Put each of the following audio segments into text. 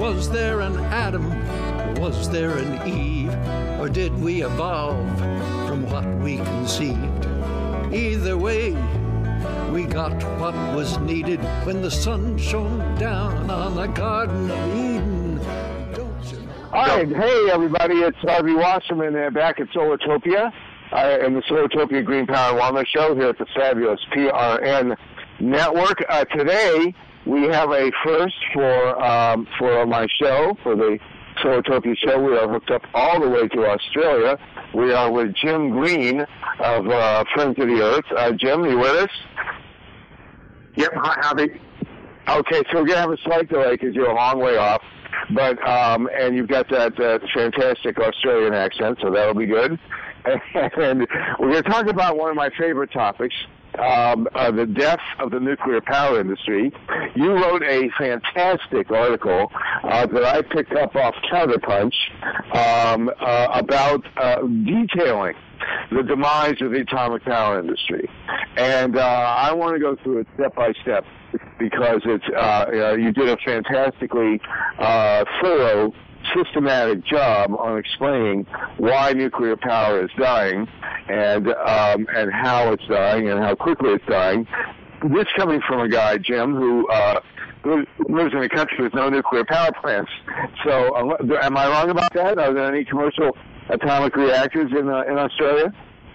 Was there an Adam? Was there an Eve? Or did we evolve from what we conceived? Either way, we got what was needed when the sun shone down on the Garden of Eden. Don't you know? All right, hey everybody, it's Harvey Wasserman back at Solartopia and the Solartopia Green Power and Wellness Show here at the fabulous PRN Network. Today we have a first for my show, for the Solartopia show. We are hooked up all the way to Australia. We are with Jim Green of Friends of the Earth. Jim, you with us? Yep, hi, Harvey. Okay, so we're going to have a slight delay because you're a long way off, but and you've got that fantastic Australian accent, so that'll be good. And we're going to talk about one of my favorite topics, the death of the nuclear power industry. You wrote a fantastic article that I picked up off Counterpunch about detailing the demise of the atomic power industry. And I want to go through it step by step because it's you did a fantastically thorough, systematic job on explaining why nuclear power is dying and how it's dying and how quickly it's dying. This coming from a guy, Jim, who lives in a country with no nuclear power plants. So am I wrong about that? Are there any commercial atomic reactors in Australia?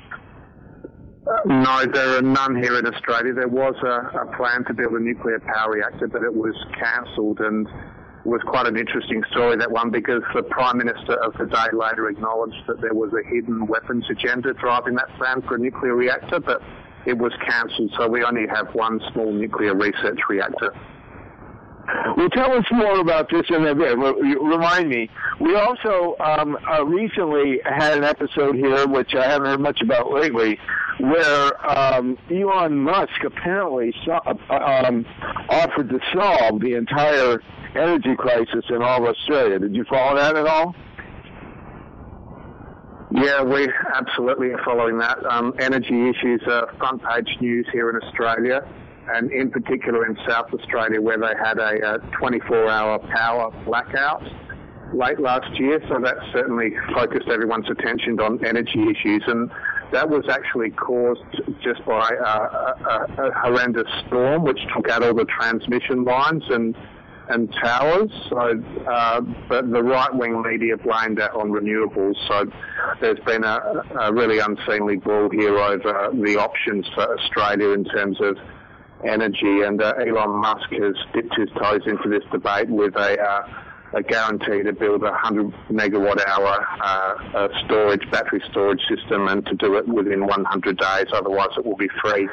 No, there are none here in Australia. There was a plan to build a nuclear power reactor, but it was cancelled, and it was quite an interesting story, that one, because the Prime Minister of the day later acknowledged that there was a hidden weapons agenda driving that plan for a nuclear reactor, but it was cancelled, so we only have one small nuclear research reactor. Well, tell us more about this in a bit. Remind me. We also recently had an episode here, which I haven't heard much about lately, where Elon Musk apparently offered to solve the entire energy crisis in all of Australia. Did you follow that at all? Yeah, we absolutely are following that. Energy issues are front-page news here in Australia, and in particular in South Australia, where they had a 24-hour power blackout late last year, so that certainly focused everyone's attention on energy issues, and that was actually caused just by a horrendous storm which took out all the transmission lines and towers. So, but the right-wing media blamed that on renewables. So there's been a really unseemly brawl here over the options for Australia in terms of energy, and Elon Musk has dipped his toes into this debate with a guarantee to build a 100 megawatt hour battery storage system, and to do it within 100 days, otherwise it will be free.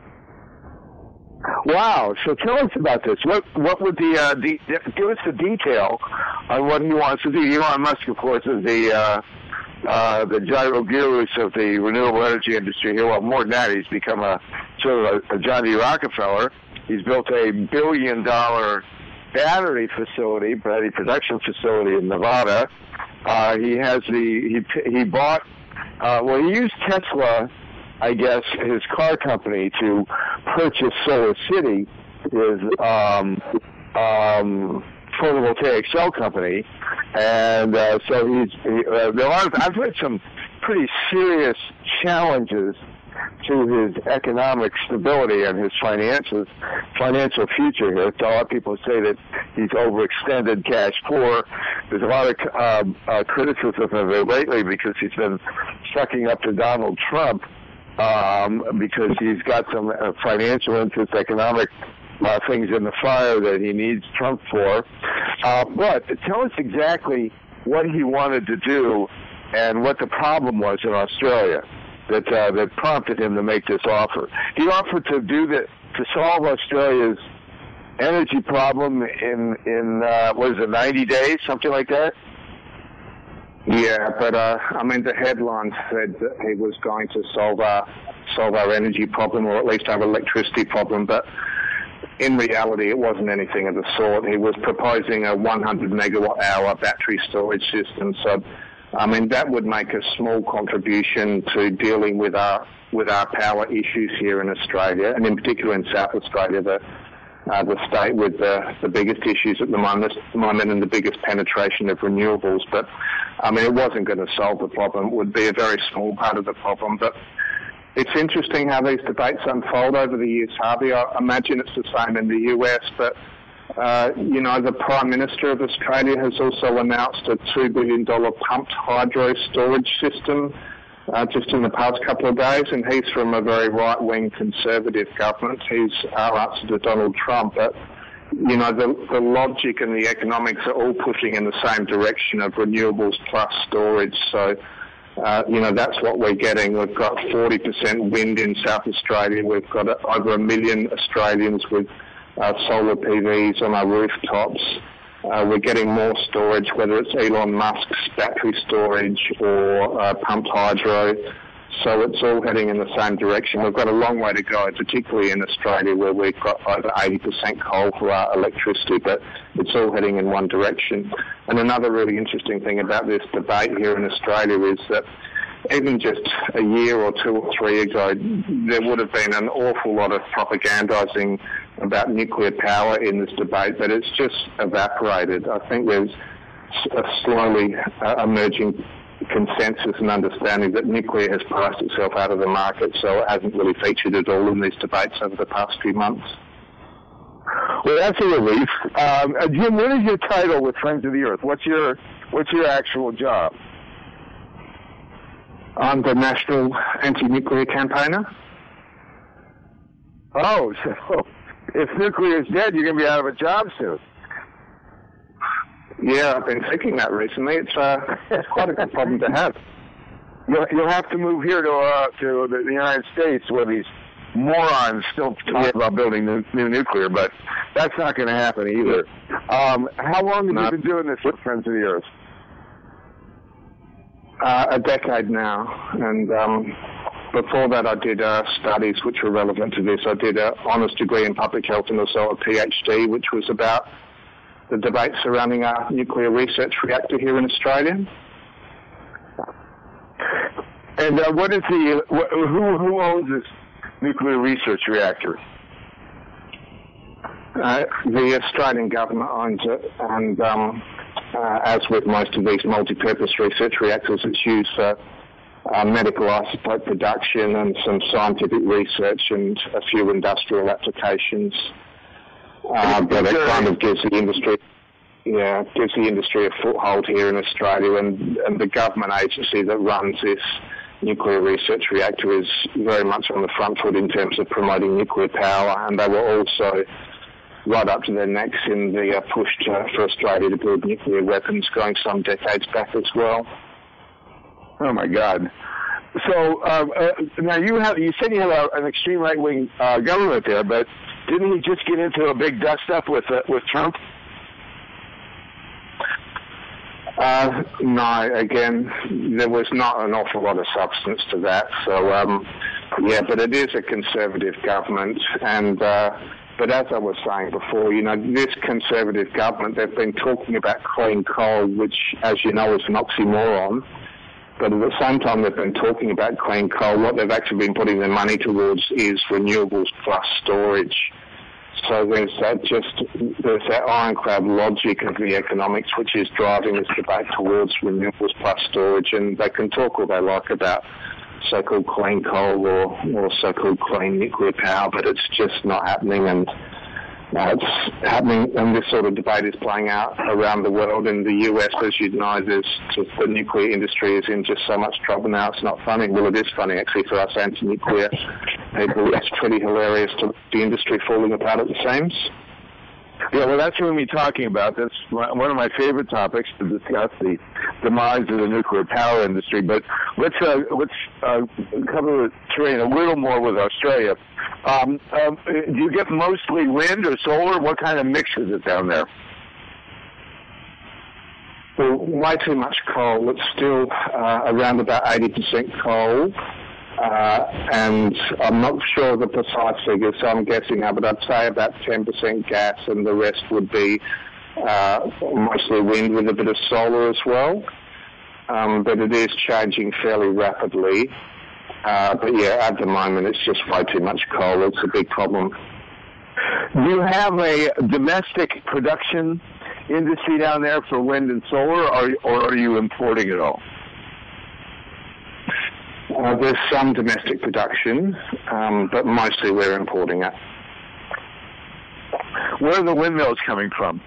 Wow! So tell us about this. What would give us the detail on what he wants to do? Elon Musk, of course, is the gyroguirus of the renewable energy industry here. Well, more than that, he's become a John D. Rockefeller. He's built a $1 billion battery production facility in Nevada. He bought. He used Tesla, I guess, his car company, to purchase Solar City, his photovoltaic cell company, and so I've read some pretty serious challenges to his economic stability and his financial future here. So a lot of people say that he's overextended, cash poor. There's a lot of criticism of it lately because he's been sucking up to Donald Trump because he's got some financial interests, economic things in the fire that he needs Trump for. But tell us exactly what he wanted to do and what the problem was in Australia that prompted him to make this offer. He offered to to solve Australia's energy problem in 90 days, something like that? Yeah, but the headline said that he was going to solve our energy problem, or at least our electricity problem, but in reality it wasn't anything of the sort. He was proposing a 100 megawatt hour battery storage system, so that would make a small contribution to dealing with our power issues here in Australia, and in particular in South Australia. the state with the biggest issues at the moment and the biggest penetration of renewables. But, I mean, it wasn't going to solve the problem. It would be a very small part of the problem. But it's interesting how these debates unfold over the years, Harvey. I imagine it's the same in the US, but, the Prime Minister of Australia has also announced a $2 billion pumped hydro storage system just in the past couple of days, and he's from a very right-wing conservative government. He's our answer to Donald Trump. But, the logic and the economics are all pushing in the same direction of renewables plus storage. So, that's what we're getting. We've got 40% wind in South Australia. We've got over 1 million Australians with solar PVs on our rooftops. We're getting more storage, whether it's Elon Musk's battery storage or pumped hydro. So it's all heading in the same direction. We've got a long way to go, particularly in Australia, where we've got over 80% coal for our electricity, but it's all heading in one direction. And another really interesting thing about this debate here in Australia is that even just a year or 2 or 3 ago, there would have been an awful lot of propagandising about nuclear power in this debate, but it's just evaporated. I think there's a slowly emerging consensus and understanding that nuclear has priced itself out of the market, so it hasn't really featured at all in these debates over the past few months. Well, that's a relief. Jim, what is your title with Friends of the Earth? What's your actual job? I'm the National Anti-Nuclear Campaigner. Oh, so if nuclear is dead, you're going to be out of a job soon. Yeah, I've been thinking that recently. It's quite a good problem to have. You'll have to move here to the United States, where these morons still talk about building new nuclear, but that's not going to happen either. How long have you been doing this with Friends of the Earth? A decade now, and before that I did studies which were relevant to this. I did an honours degree in public health and also a PhD, which was about the debate surrounding our nuclear research reactor here in Australia. And what is who owns this nuclear research reactor? The Australian government owns it, and as with most of these multi-purpose research reactors, it's used for medical isotope production and some scientific research and a few industrial applications. But it kind of gives the industry a foothold here in Australia, and the government agency that runs this nuclear research reactor is very much on the front foot in terms of promoting nuclear power, and they were also right up to their necks in the push for Australia to build nuclear weapons going some decades back as well. Oh my God! So now you said you have an extreme right-wing government there, but didn't he just get into a big dust-up with Trump? No, again, there was not an awful lot of substance to that. So, but it is a conservative government, and but as I was saying before, this conservative government, they've been talking about clean coal, which, as you know, is an oxymoron. But at the same time they've been talking about clean coal, what they've actually been putting their money towards is renewables plus storage. So there's that ironclad logic of the economics which is driving this debate towards renewables plus storage, and they can talk all they like about so-called clean coal or so-called clean nuclear power, but it's just not happening, and it's happening, and this sort of debate is playing out around the world. In the US, as you know, the nuclear industry is in just so much trouble now, it's not funny. Well, it is funny, actually, for us anti-nuclear people. It's pretty hilarious to the industry falling apart at the seams. Yeah, well, that's what we'll be talking about. That's one of my favorite topics, to discuss the demise of the nuclear power industry. But let's cover the terrain a little more with Australia. Do you get mostly wind or solar? What kind of mix is it down there? Well, way too much coal. It's still around about 80% coal. And I'm not sure of the precise figure, so I'm guessing now, but I'd say about 10% gas, and the rest would be mostly wind with a bit of solar as well. But it is changing fairly rapidly. But yeah, at the moment it's just way too much coal. It's a big problem. Do you have a domestic production industry down there for wind and solar, or are you importing it all? There's some domestic production, but mostly we're importing it. Where are the windmills coming from?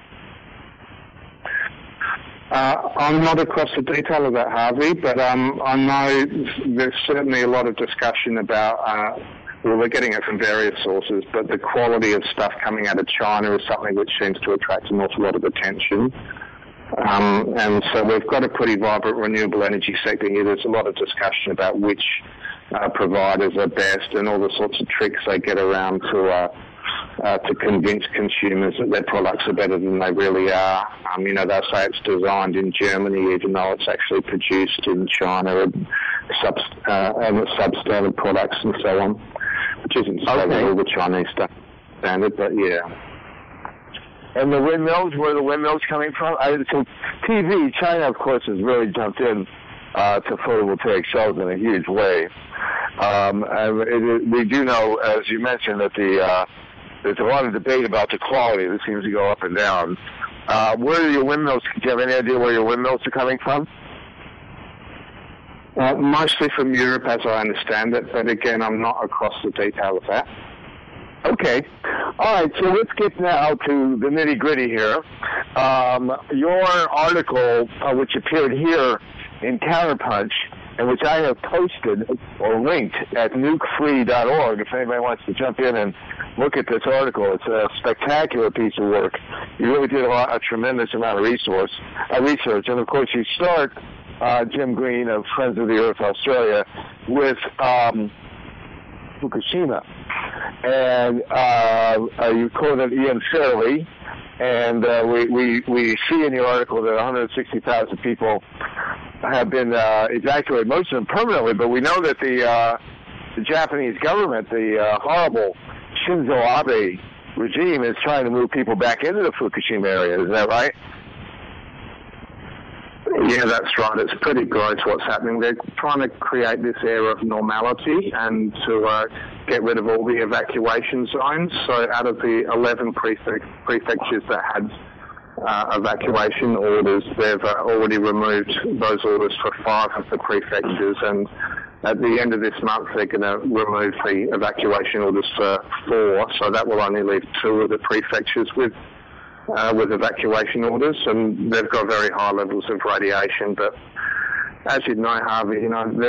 I'm not across the detail of that, Harvey, but I know there's certainly a lot of discussion about, we're getting it from various sources, but the quality of stuff coming out of China is something which seems to attract an awful lot of attention. And so we've got a pretty vibrant renewable energy sector here. There's a lot of discussion about which providers are best and all the sorts of tricks they get around to convince consumers that their products are better than they really are. They'll say it's designed in Germany, even though it's actually produced in China, and substandard products and so on, which isn't so that all the Chinese stuff is standard, but yeah. And the windmills, where are the windmills coming from? So PV, China, of course, has really jumped in to photovoltaic cells in a huge way. We do know, as you mentioned, that there's a lot of debate about the quality. It seems to go up and down. Where are your windmills? Do you have any idea where your windmills are coming from? Mostly from Europe, as I understand it, but again, I'm not across the detail of that. Okay. All right, so let's get now to the nitty-gritty here. Your article, which appeared here in Counterpunch, and which I have posted or linked at nukefree.org, if anybody wants to jump in and look at this article. It's a spectacular piece of work. You really did a tremendous amount of research. And, of course, you start, Jim Green of Friends of the Earth Australia, with Fukushima. And you quoted Ian Fairley, and we see in your article that 160,000 people have been evacuated, most of them permanently, but we know that the Japanese government, the horrible Shinzo Abe regime, is trying to move people back into the Fukushima area. Is that right? Yeah, that's right. It's pretty gross what's happening. They're trying to create this air of normality and to get rid of all the evacuation zones. So out of the 11 prefectures that had evacuation orders, they've already removed those orders for 5 of the prefectures, and at the end of this month they're going to remove the evacuation orders for 4, so that will only leave 2 of the prefectures with evacuation orders, and they've got very high levels of radiation. But as you know, Harvey,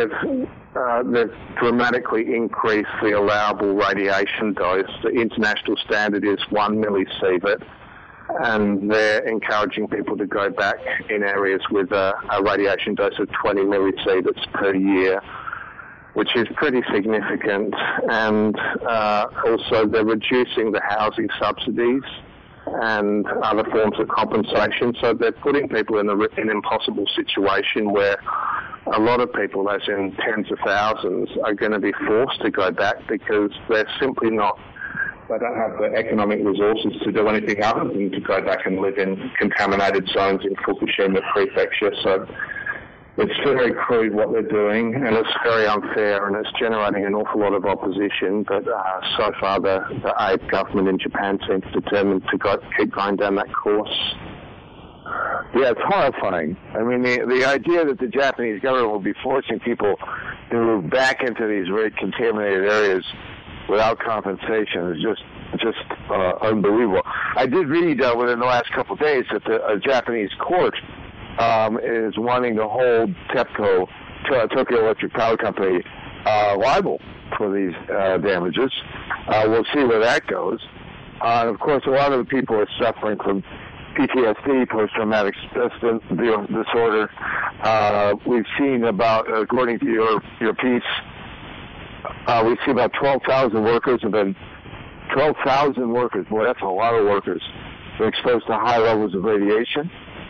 they've dramatically increased the allowable radiation dose. The international standard is 1 millisievert, and they're encouraging people to go back in areas with a radiation dose of 20 millisieverts per year, which is pretty significant. And also they're reducing the housing subsidies and other forms of compensation. So they're putting people in an impossible situation where a lot of people, as in tens of thousands, are going to be forced to go back because they're simply not, they don't have the economic resources to do anything other than to go back and live in contaminated zones in Fukushima Prefecture. So it's very crude what they're doing, and it's very unfair, and it's generating an awful lot of opposition. But so far, the Abe government in Japan seems determined to keep going down that course. Yeah, it's horrifying. I mean, the idea that the Japanese government will be forcing people to move back into these very contaminated areas without compensation is just unbelievable. I did read within the last couple of days that a Japanese court is wanting to hold TEPCO, Tokyo Electric Power Company, liable for these damages. We'll see where that goes. Of course, a lot of the people are suffering from PTSD, post-traumatic stress disorder. We've seen about, according to your piece, we see about 12,000 workers have been, 12,000 workers, boy, that's a lot of workers, are exposed to high levels of radiation.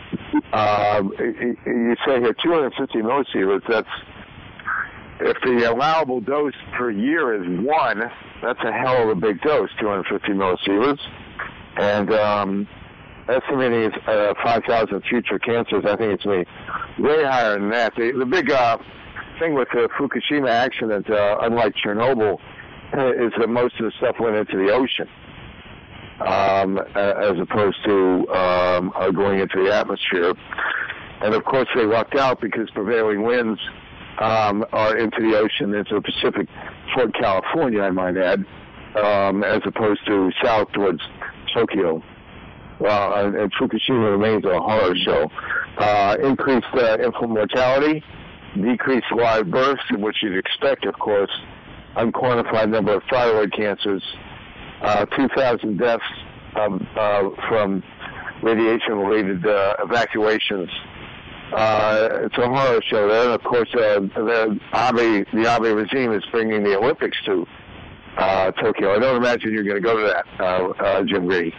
You say here 250 millisieverts, that's, if the allowable dose per year is 1, that's a hell of a big dose, 250 millisieverts. And estimating 5,000 future cancers, I think it's way higher than that. The big thing with the Fukushima accident, unlike Chernobyl, is that most of the stuff went into the ocean. as opposed to going into the atmosphere. And of course, they lucked out because prevailing winds are into the ocean, into the Pacific, toward California, I might add, as opposed to south towards Tokyo. And Fukushima remains a horror show. Increased infant mortality, decreased live births, which you'd expect, of course, unquantified number of thyroid cancers, 2,000 deaths from radiation-related evacuations. It's a horror show there, and of course, the Abe regime is bringing the Olympics to Tokyo. I don't imagine you're going to go to that, Jim Grady.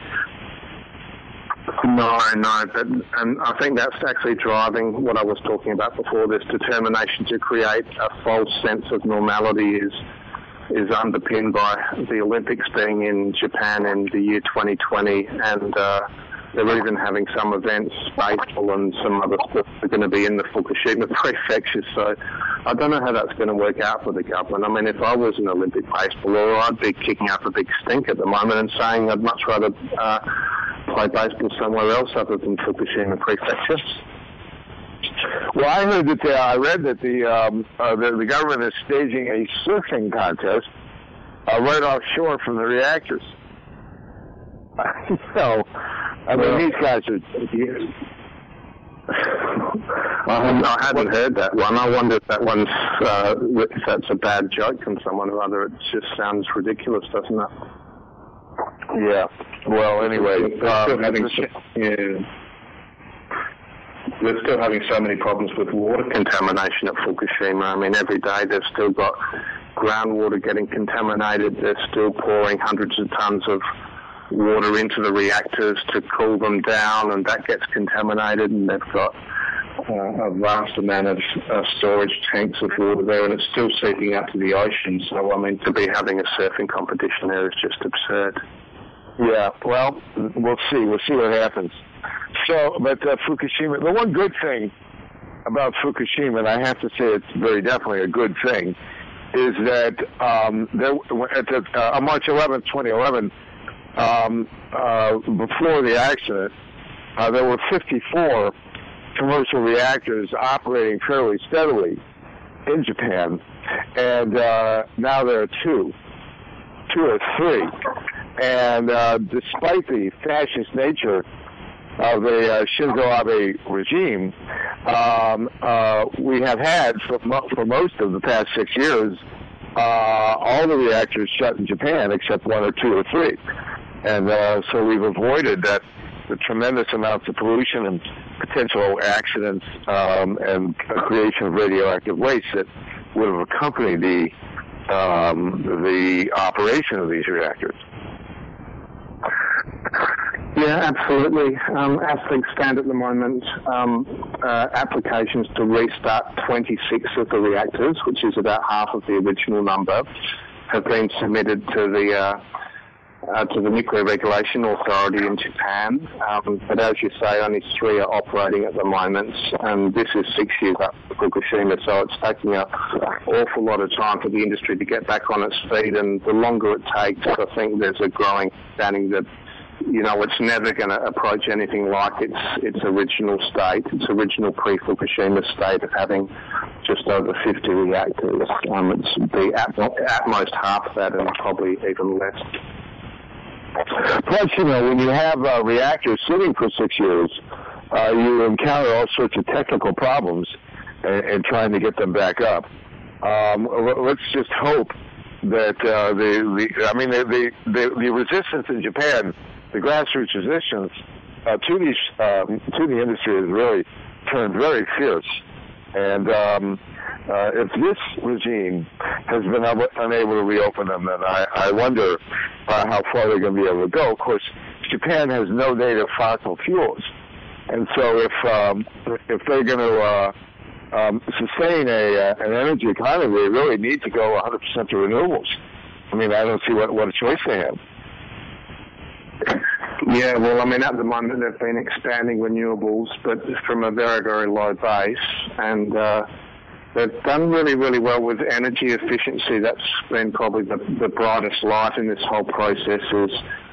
No, and I think that's actually driving what I was talking about before. This determination to create a false sense of normality is underpinned by the Olympics being in Japan in the year 2020, and they're even having some events, baseball and some other stuff, are going to be in the Fukushima prefecture. So I don't know how that's going to work out for the government. I mean, if I was an Olympic baseballer, I'd be kicking up a big stink at the moment and saying I'd much rather play baseball somewhere else other than Fukushima prefecture. Well, I heard that I read that the government is staging a surfing contest right offshore from the reactors. So, I mean, these guys are. I hadn't heard that one. I wonder if that one's if that's a bad joke from someone or other. It just sounds ridiculous, doesn't it? Yeah. Well, anyway, they're still having so many problems with water contamination at Fukushima. I mean, every day they've still got groundwater getting contaminated. They're still pouring hundreds of tons of water into the reactors to cool them down, and that gets contaminated, and they've got a vast amount of storage tanks of water there, and it's still seeping out to the ocean. So, I mean, to be having a surfing competition there is just absurd. Yeah, well, we'll see. We'll see what happens. So, but Fukushima, the one good thing about Fukushima, and I have to say it's very definitely a good thing, is that on March 11th, 2011, before the accident, there were 54 commercial reactors operating fairly steadily in Japan, and now there are two or three. And despite the fascist nature of the Shinzo Abe regime, we have had, for most of the past 6 years, all the reactors shut in Japan except one or two or three. And so we've avoided the tremendous amounts of pollution and potential accidents and creation of radioactive waste that would have accompanied the operation of these reactors. Yeah, absolutely. As things stand at the moment, applications to restart 26 of the reactors, which is about half of the original number, have been submitted to the Nuclear Regulation Authority in Japan. But as you say, only 3 are operating at the moment, and this is 6 years up for Fukushima, so it's taking an awful lot of time for the industry to get back on its feet, and the longer it takes, I think there's a growing understanding that, it's never going to approach anything like its original state, its original pre-Fukushima state of having just over 50 reactors. It's at most half that, and probably even less. Plus, when you have reactors sitting for 6 years, you encounter all sorts of technical problems in trying to get them back up. Let's just hope that the resistance in Japan, the grassroots resistance to the industry has really turned very fierce. And if this regime has been unable to reopen them, then I wonder how far they're going to be able to go. Of course, Japan has no native fossil fuels, and so if they're going to sustain an energy economy, they really need to go 100% to renewables. I mean, I don't see what a choice they have. Yeah, well, I mean, at the moment they've been expanding renewables, but from a very, very low base, and they've done really, really well with energy efficiency. That's been probably the brightest light in this whole process, is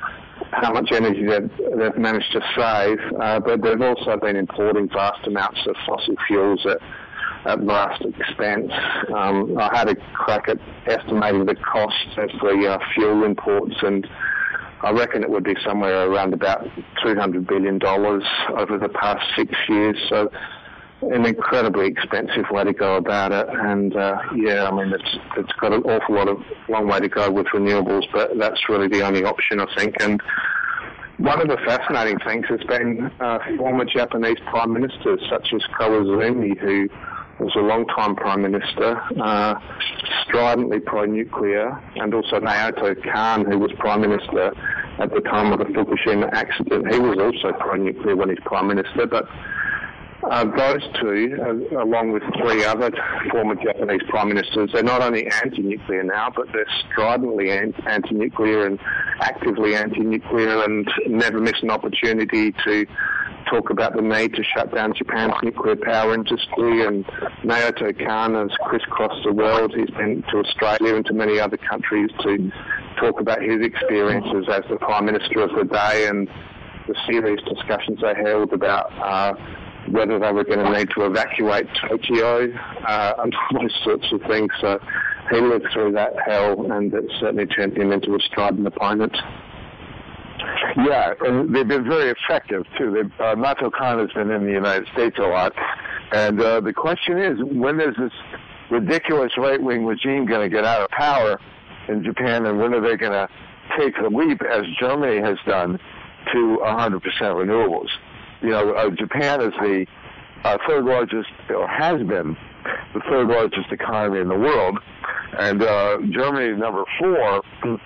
how much energy they've managed to save, but they've also been importing vast amounts of fossil fuels at vast expense. I had a crack at estimating the cost of the fuel imports, and I reckon it would be somewhere around about $200 billion over the past 6 years. So an incredibly expensive way to go about it. And it's got an long way to go with renewables, but that's really the only option, I think. And one of the fascinating things has been former Japanese prime ministers such as Koizumi, who was a long-time prime minister, stridently pro-nuclear, and also Naoto Kan, who was prime minister at the time of the Fukushima accident. He was also pro-nuclear when he's prime minister, but those two, along with 3 other former Japanese prime ministers, they're not only anti-nuclear now, but they're stridently anti-nuclear and actively anti-nuclear, and never miss an opportunity to talk about the need to shut down Japan's nuclear power industry. And Naoto Kan has crisscrossed the world. He's been to Australia and to many other countries to talk about his experiences as the Prime Minister of the day, and the serious discussions they held about whether they were going to need to evacuate Tokyo and all those sorts of things. So he lived through that hell, and it certainly turned him into a strident opponent. Yeah, and they've been very effective, too. Naoto Kan has been in the United States a lot. And the question is, when is this ridiculous right-wing regime going to get out of power in Japan, and when are they going to take the leap, as Germany has done, to 100% renewables? You know, Japan is the third largest, or has been the third largest economy in the world, and Germany, number 4,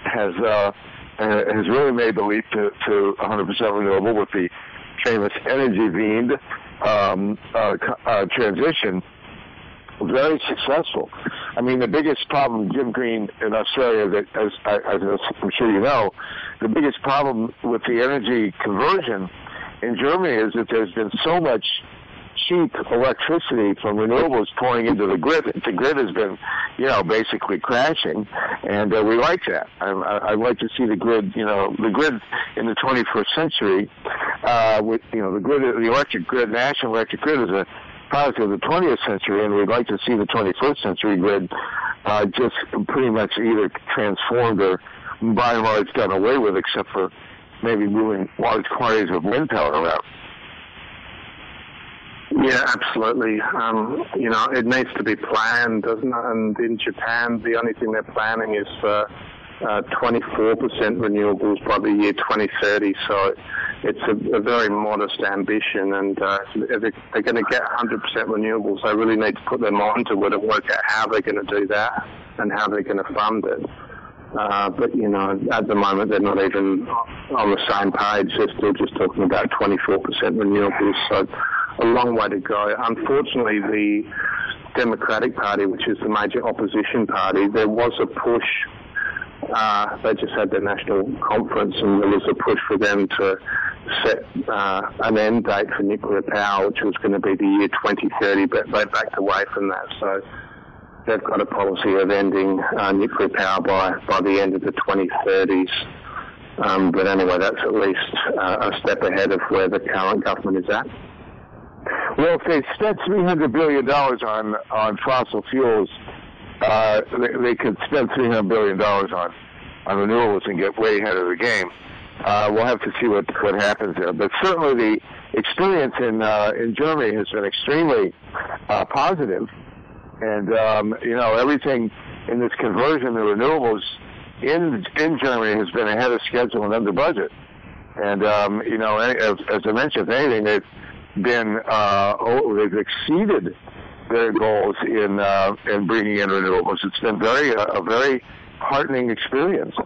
has really made the leap to 100% renewable with the famous Energiewende transition. Very successful. I mean, the biggest problem, Jim Green in Australia, that as I'm sure you know, the biggest problem with the energy conversion in Germany is that there's been so much cheap electricity from renewables pouring into the grid. The grid has been, basically crashing, and we like that. I'd like to see the grid, the grid in the 21st century, with, the grid, the electric grid, national electric grid is a product of the 20th century, and we'd like to see the 21st century grid just pretty much either transformed or by and large done away with, except for maybe moving large quantities of wind power around. Yeah, absolutely. It needs to be planned, doesn't it? And in Japan, the only thing they're planning is 24% renewables by the year 2030. So it's a very modest ambition, and if they're going to get 100% renewables, they really need to put their mind to it and work out how they're going to do that and how they're going to fund it. But at the moment, they're not even on the same page. They're still just talking about 24% renewables. So a long way to go. Unfortunately, the Democratic Party, which is the major opposition party, there was a push. They just had their national conference, and there was a push for them to set an end date for nuclear power, which was going to be the year 2030, but they backed away from that. So they've got a policy of ending nuclear power by the end of the 2030s. But anyway, that's at least a step ahead of where the current government is at. Well, if they spent $300 billion on fossil fuels, they could spend $300 billion on renewables and get way ahead of the game. We'll have to see what happens there. But certainly the experience in Germany has been extremely positive. And, everything in this conversion to renewables in Germany has been ahead of schedule and under budget. And, as I mentioned, if anything, they've exceeded their goals in bringing in renewables. It's been a very heartening experience.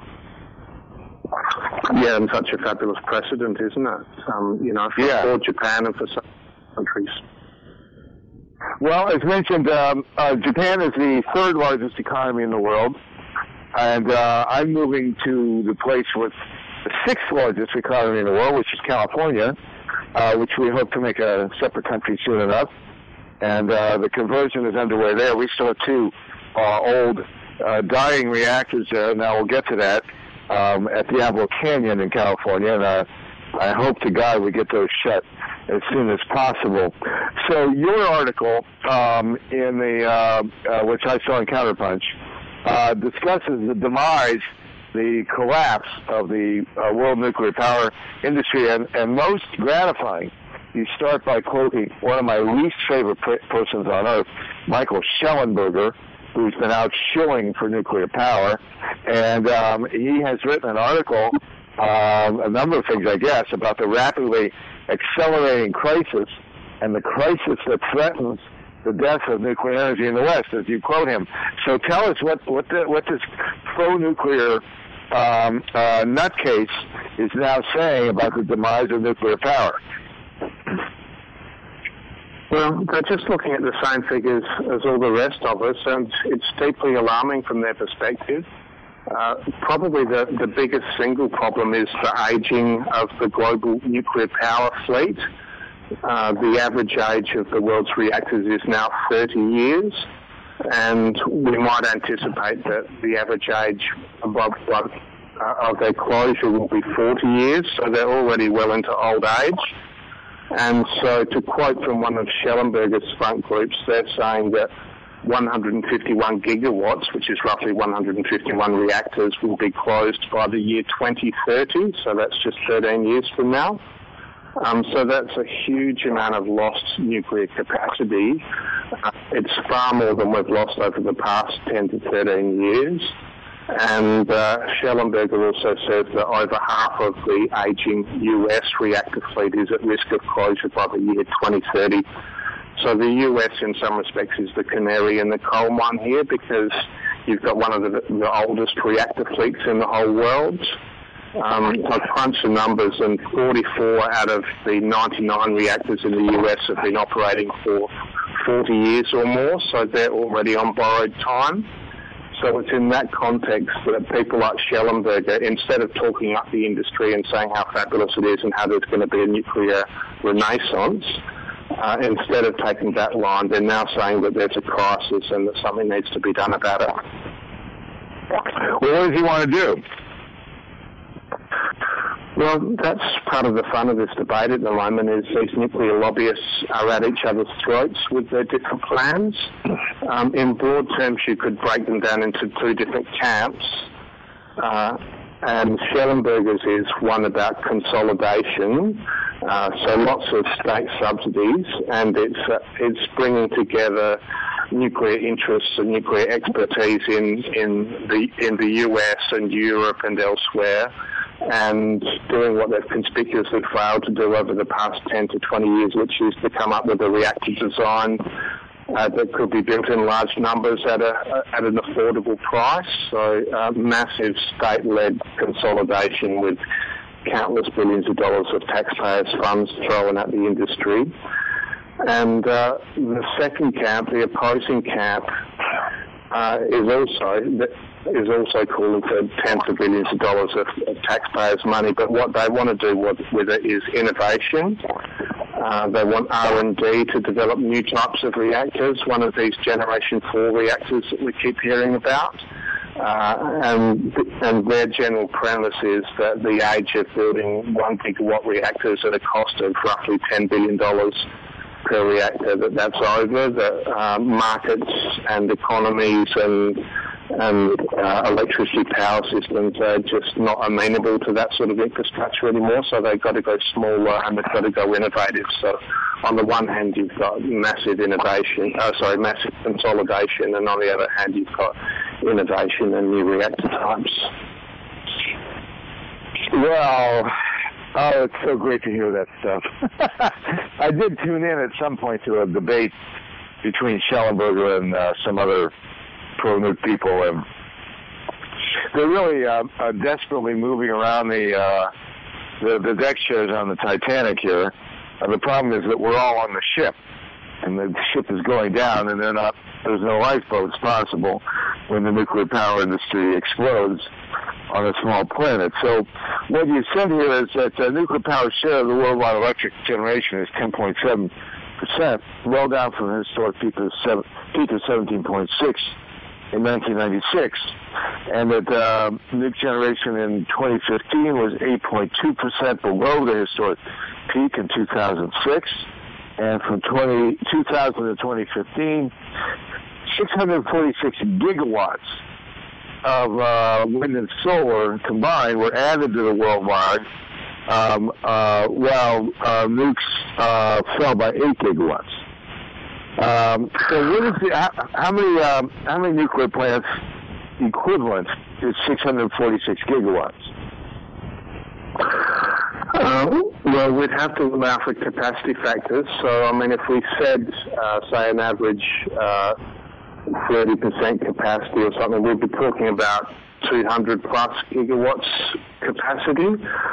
Yeah, and such a fabulous precedent, isn't it? For Japan and for some countries. Well, as mentioned, Japan is the third largest economy in the world, and I'm moving to the place with the sixth largest economy in the world, which is California, which we hope to make a separate country soon enough. And the conversion is underway there. We still have 2 old dying reactors there. Now we'll get to that. at Diablo Canyon in California, and I hope to God we get those shut as soon as possible. So your article in the which I saw in Counterpunch discusses the demise, the collapse of the world nuclear power industry, and most gratifying, you start by quoting one of my least favorite persons on earth, Michael Shellenberger, who's been out shilling for nuclear power, and he has written an article, a number of things, I guess, about the rapidly accelerating crisis and the crisis that threatens the death of nuclear energy in the West, as you quote him. So tell us what this pro-nuclear nutcase is now saying about the demise of nuclear power. Well, they're just looking at the same figures as all the rest of us, and it's deeply alarming from their perspective. Probably the biggest single problem is the aging of the global nuclear power fleet. The average age of the world's reactors is now 30 years, and we might anticipate that the average age of their closure will be 40 years, so they're already well into old age. And so, to quote from one of Shellenberger's front groups, they're saying that 151 gigawatts, which is roughly 151 reactors, will be closed by the year 2030, so that's just 13 years from now. So that's a huge amount of lost nuclear capacity. It's far more than we've lost over the past 10 to 13 years. And Shellenberger also says that over half of the aging US reactor fleet is at risk of closure by the year 2030. So the US, in some respects, is the canary in the coal mine here, because you've got one of the oldest reactor fleets in the whole world. I've crunched the numbers, and 44 out of the 99 reactors in the US have been operating for 40 years or more, so they're already on borrowed time. So it's in that context that people like Shellenberger, instead of talking up the industry and saying how fabulous it is and how there's going to be a nuclear renaissance, instead of taking that line, they're now saying that there's a crisis and that something needs to be done about it. Well, what does he want to do? Well, that's part of the fun of this debate at the moment, is these nuclear lobbyists are at each other's throats with their different plans. In broad terms, you could break them down into two different camps. And Shellenberger's is one about consolidation, so lots of state subsidies, and it's bringing together nuclear interests and nuclear expertise in the US and Europe and elsewhere, and doing what they've conspicuously failed to do over the past 10 to 20 years, which is to come up with a reactor design that could be built in large numbers at an affordable price. So massive state-led consolidation with countless billions of dollars of taxpayers' funds thrown at the industry. And the second camp, the opposing camp, is also calling for tens of billions of dollars of taxpayers' money. But what they want to do with it is innovation. They want R&D to develop new types of reactors, one of these Generation 4 reactors that we keep hearing about. And their general premise is that the age of building 1 gigawatt reactors at a cost of roughly $10 billion per reactor, that's over, that markets and economies and electricity power systems are just not amenable to that sort of infrastructure anymore, so they've got to go smaller and they've got to go innovative. So on the one hand, you've got massive massive consolidation, and on the other hand, you've got innovation and new reactor types. Well, oh, it's so great to hear that stuff. I did tune in at some point to a debate between Shellenberger and some other pro-nuke people, and they're really desperately moving around the deck chairs on the Titanic here. The problem is that we're all on the ship, and the ship is going down, and there's no lifeboats possible when the nuclear power industry explodes on a small planet. So what you said here is that nuclear power share of the worldwide electric generation is 10.7%, well down from the historic peak of 17.6% in 1996, and that nuke generation in 2015 was 8.2% below the historic peak in 2006, and from 2000 to 2015, 646 gigawatts of wind and solar combined were added to the worldwide, while nukes fell by 8 gigawatts. So what is how many nuclear plants equivalent to 646 gigawatts? Well, we'd have to allow for capacity factors. So, I mean, if we said, say, an average 30% capacity or something, we'd be talking about 200 plus gigawatts capacity.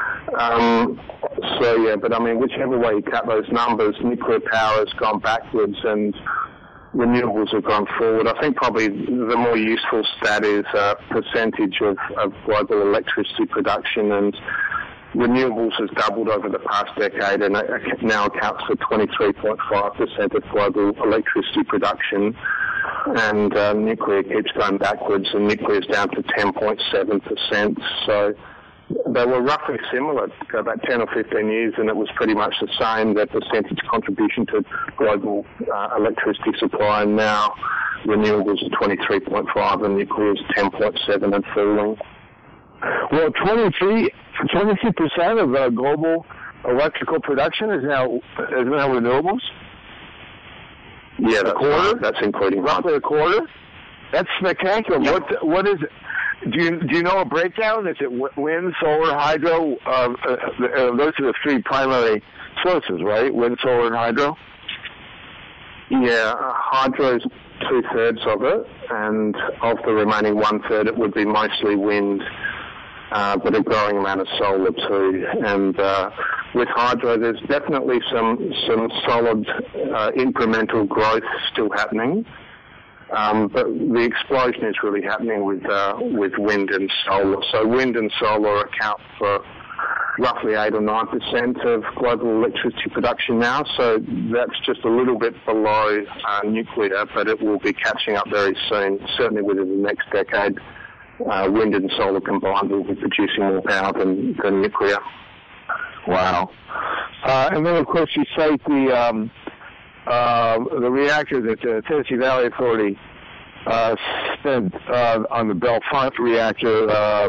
So, yeah, but I mean, whichever way you cut those numbers, nuclear power has gone backwards and renewables have gone forward. I think probably the more useful stat is percentage of global electricity production, and renewables has doubled over the past decade and it now accounts for 23.5% of global electricity production. And nuclear keeps going backwards, and nuclear is down to 10.7%. So they were roughly similar, go back 10 or 15 years, and it was pretty much the same, their percentage contribution to global electricity supply. And now renewables are 23.5 and nuclear is 10.7 and falling. Well, 23% of global electrical production is now renewables. Yeah, that's including roughly a quarter. That's spectacular. Yep. What is it? Do you know a breakdown? Is it wind, solar, hydro? Those are the three primary sources, right? Wind, solar, and hydro. Yeah, hydro is 2/3 of it, and of the remaining 1/3, it would be mostly wind, but a growing amount of solar too. And with hydro, there's definitely some solid incremental growth still happening. But the explosion is really happening with wind and solar. So wind and solar account for roughly 8 or 9% of global electricity production now. So that's just a little bit below nuclear, but it will be catching up very soon, certainly within the next decade. Wind and solar combined will be producing more power than nuclear. Wow. And then, of course, you cite the reactor that the Tennessee Valley Authority spent on the Bellefonte reactor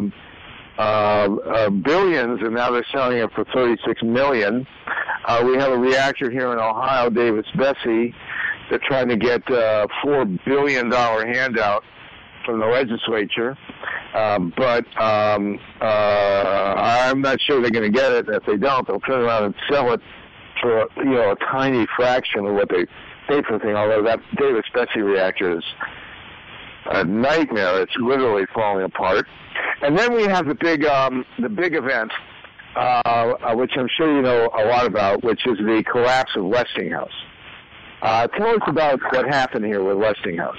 billions, and now they're selling it for $36 million. We have a reactor here in Ohio, Davis-Besse. They're trying to get a $4 billion handout from the legislature, but I'm not sure they're going to get it. If they don't, they'll turn around and sell it for a tiny fraction of what they paid for the thing. Although that Davis-Besse reactor is a nightmare; it's literally falling apart. And then we have the big event, which I'm sure you know a lot about, which is the collapse of Westinghouse. Tell us about what happened here with Westinghouse.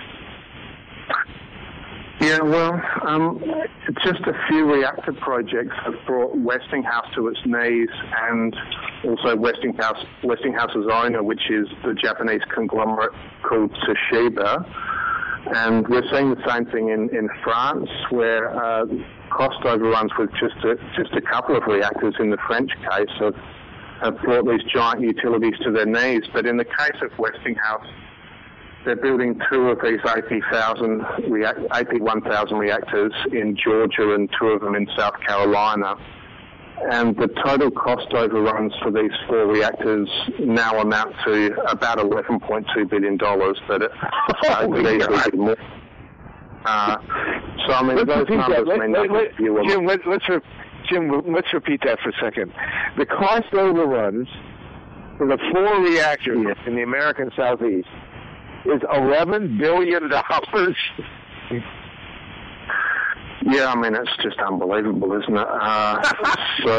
Yeah, well, just a few reactor projects have brought Westinghouse to its knees, and also Westinghouse's owner, which is the Japanese conglomerate called Toshiba. And we're seeing the same thing in France, where cost overruns with just a couple of reactors in the French case have brought these giant utilities to their knees. But in the case of Westinghouse, they're building 2 of these AP1000 reactors in Georgia and 2 of them in South Carolina. And the total cost overruns for these 4 reactors now amount to about $11.2 billion, but it could easily be more. So, I mean, those numbers mean Jim, let's repeat that for a second. The cost overruns for the 4 reactors in the American Southeast is $11 billion. Yeah, I mean, it's just unbelievable, isn't it? So,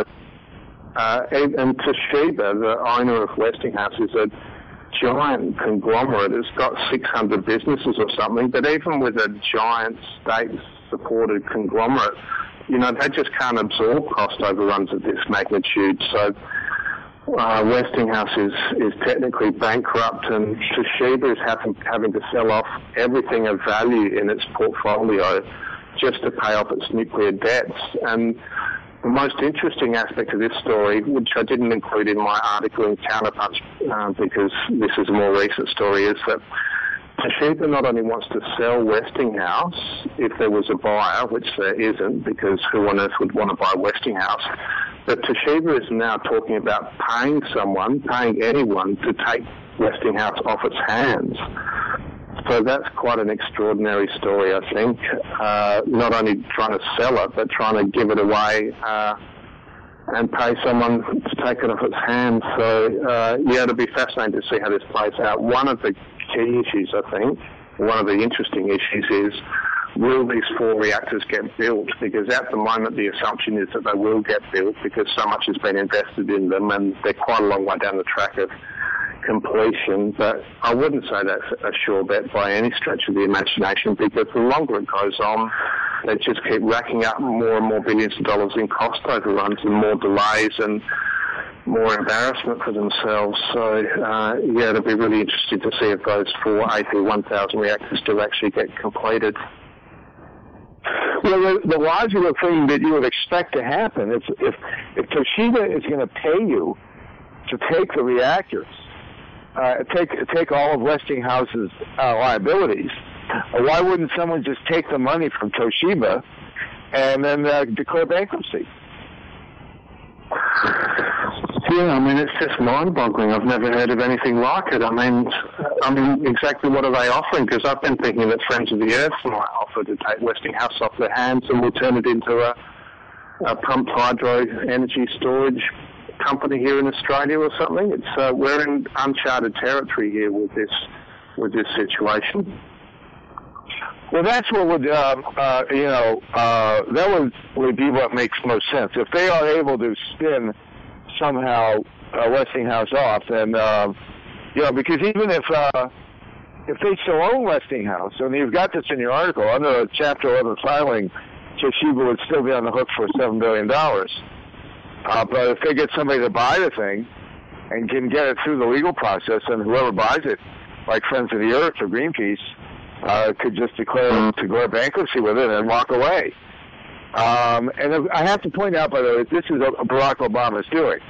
and Toshiba, the owner of Westinghouse, is a giant conglomerate. It's got 600 businesses or something, but even with a giant state-supported conglomerate, they just can't absorb cost overruns of this magnitude. So Westinghouse is technically bankrupt, and Toshiba is having to sell off everything of value in its portfolio just to pay off its nuclear debts. And the most interesting aspect of this story, which I didn't include in my article in Counterpunch because this is a more recent story, is that Toshiba not only wants to sell Westinghouse if there was a buyer, which there isn't, because who on earth would want to buy Westinghouse, but Toshiba is now talking about paying anyone to take Westinghouse off its hands. So that's quite an extraordinary story, I think. Not only trying to sell it, but trying to give it away and pay someone to take it off its hands. So, it'll be fascinating to see how this plays out. One of the key issues, I think, one of the interesting issues is, will these 4 reactors get built? Because at the moment the assumption is that they will get built because so much has been invested in them and they're quite a long way down the track of completion. But I wouldn't say that's a sure bet by any stretch of the imagination, because the longer it goes on, they just keep racking up more and more billions of dollars in cost overruns and more delays and more embarrassment for themselves. So, it'll be really interesting to see if those 4 AP1000 reactors do actually get completed. Well, the logical thing that you would expect to happen is if Toshiba is going to pay you to take the reactors, take all of Westinghouse's liabilities, why wouldn't someone just take the money from Toshiba and then declare bankruptcy? Yeah, it's just mind-boggling. I've never heard of anything like it. I mean, exactly what are they offering? Because I've been thinking that Friends of the Earth might offer to take Westinghouse off their hands and we'll turn it into a pumped hydro energy storage company here in Australia or something. It's we're in uncharted territory here with this situation. Well, that's what would, that would be what makes most sense. If they are able to spin somehow Westinghouse off, then, because even if they still own Westinghouse, and you've got this in your article, under Chapter 11 filing, Toshiba would still be on the hook for $7 billion. But if they get somebody to buy the thing and can get it through the legal process, and whoever buys it, like Friends of the Earth or Greenpeace, could just declare bankruptcy with it and walk away. And I have to point out, by the way, this is what Barack Obama's doing.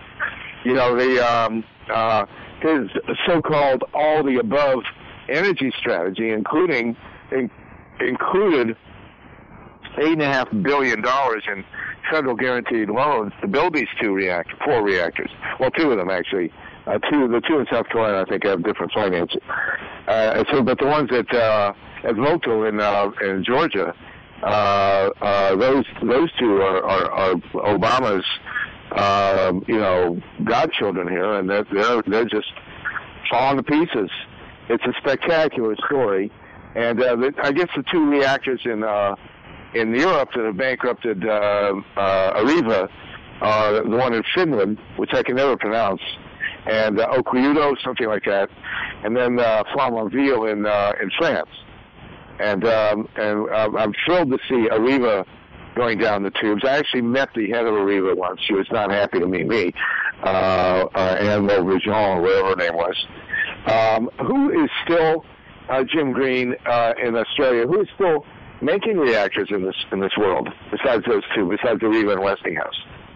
His so-called all-the-above energy strategy included $8.5 billion in federal guaranteed loans to build these 4 reactors. Well, 2 of them actually. The 2 in South Carolina, I think, have different financing. But the ones at Vogtle in Georgia, those 2 are Obama's, godchildren here, and they're just falling to pieces. It's a spectacular story, and I guess the 2 reactors in Europe that have bankrupted Areva are the one in Finland, which I can never pronounce, and Occhiuto, something like that, and then Flamanville in France. And I'm thrilled to see Areva going down the tubes. I actually met the head of Areva once. She was not happy to meet me, Anne Beaujean, or whatever her name was. Who is still, Jim Green, in Australia, who is still making reactors in this world, besides those 2, besides Areva and Westinghouse?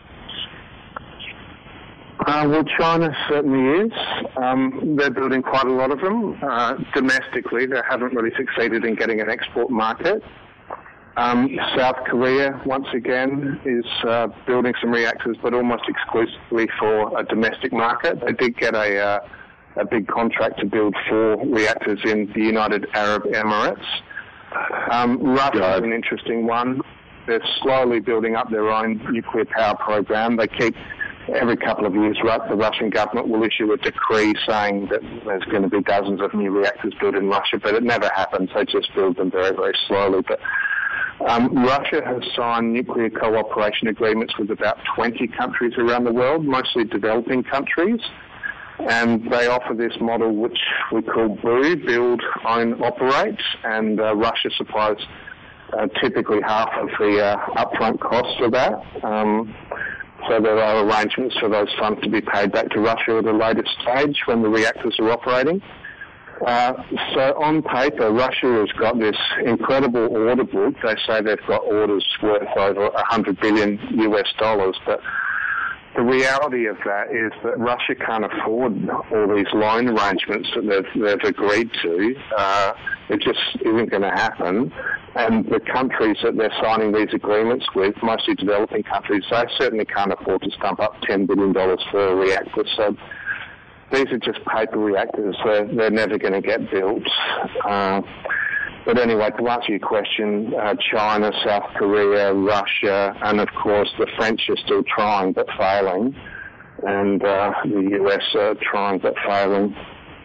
Well, China certainly is. They're building quite a lot of them. Domestically, they haven't really succeeded in getting an export market. South Korea, once again, is building some reactors, but almost exclusively for a domestic market. They did get a big contract to build 4 reactors in the United Arab Emirates. Russia is an interesting one. They're slowly building up their own nuclear power program. They keep, every couple of years, the Russian government will issue a decree saying that there's going to be dozens of new reactors built in Russia, but it never happens. They just build them very, very slowly. But Russia has signed nuclear cooperation agreements with about 20 countries around the world, mostly developing countries. And they offer this model which we call BOO, Build, Own, Operate, and Russia supplies typically half of the upfront costs of that. So so there are arrangements for those funds to be paid back to Russia at a later stage when the reactors are operating. So on paper, Russia has got this incredible order book. They say they've got orders worth over $100 billion US, but the reality of that is that Russia can't afford all these loan arrangements that they've agreed to. It just isn't going to happen. And the countries that they're signing these agreements with, mostly developing countries, they certainly can't afford to stump up $10 billion for a reactor. So these are just paper reactors. They're never going to get built. But anyway, to answer your question, China, South Korea, Russia, and of course the French are still trying but failing, and the US are trying but failing.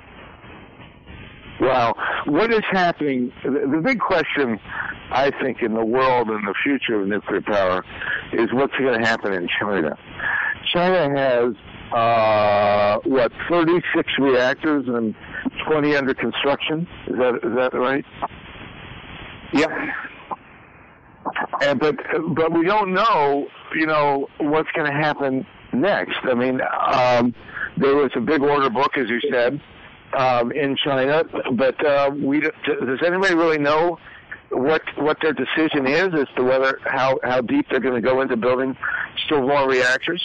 Wow. What is happening? The big question, I think, in the world and the future of nuclear power is what's going to happen in China. China has, 36 reactors and 20 under construction? Is that right? Yeah. But we don't know, what's going to happen next. I mean, there was a big order book, as you said, in China, but does anybody really know what their decision is as to how deep they're going to go into building still more reactors?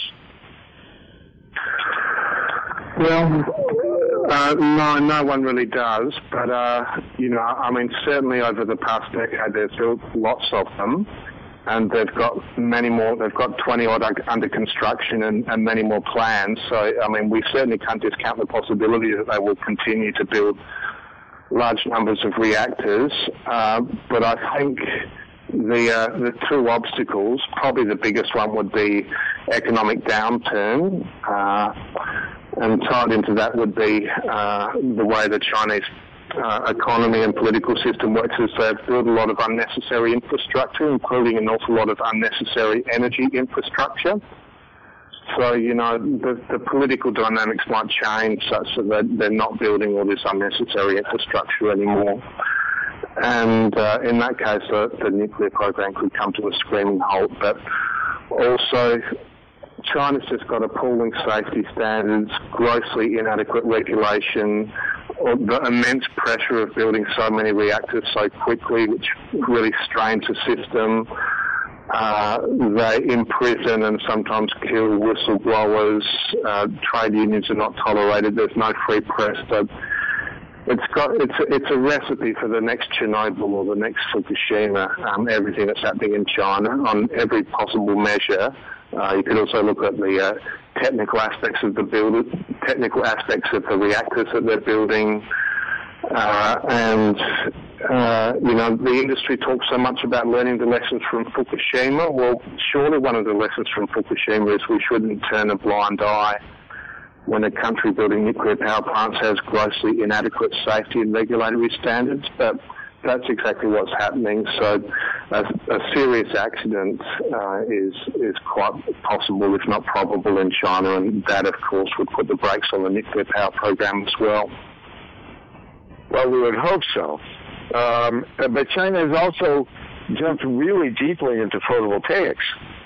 Well, no one really does. But, certainly over the past decade, they've built lots of them. And they've got many more. They've got 20 odd under construction and many more plans. So, we certainly can't discount the possibility that they will continue to build large numbers of reactors. But I think the two obstacles, probably the biggest one would be economic downturn. And tied into that would be the way the Chinese economy and political system works, is they've built a lot of unnecessary infrastructure, including an awful lot of unnecessary energy infrastructure. So, the political dynamics might change such that they're not building all this unnecessary infrastructure anymore. And in that case, the nuclear program could come to a screaming halt. But also, China's just got appalling safety standards, grossly inadequate regulation, the immense pressure of building so many reactors so quickly, which really strains the system. They imprison and sometimes kill whistleblowers. Trade unions are not tolerated. There's no free press. So it's a recipe for the next Chernobyl or the next Fukushima. Everything that's happening in China on every possible measure. You could also look at the technical aspects of the reactors that they're building, the industry talks so much about learning the lessons from Fukushima. Well, surely one of the lessons from Fukushima is we shouldn't turn a blind eye when a country building nuclear power plants has grossly inadequate safety and regulatory standards, but that's exactly what's happening. So a serious accident is quite possible, if not probable, in China, and that, of course, would put the brakes on the nuclear power program as well. Well, we would hope so. But China has also jumped really deeply into photovoltaics.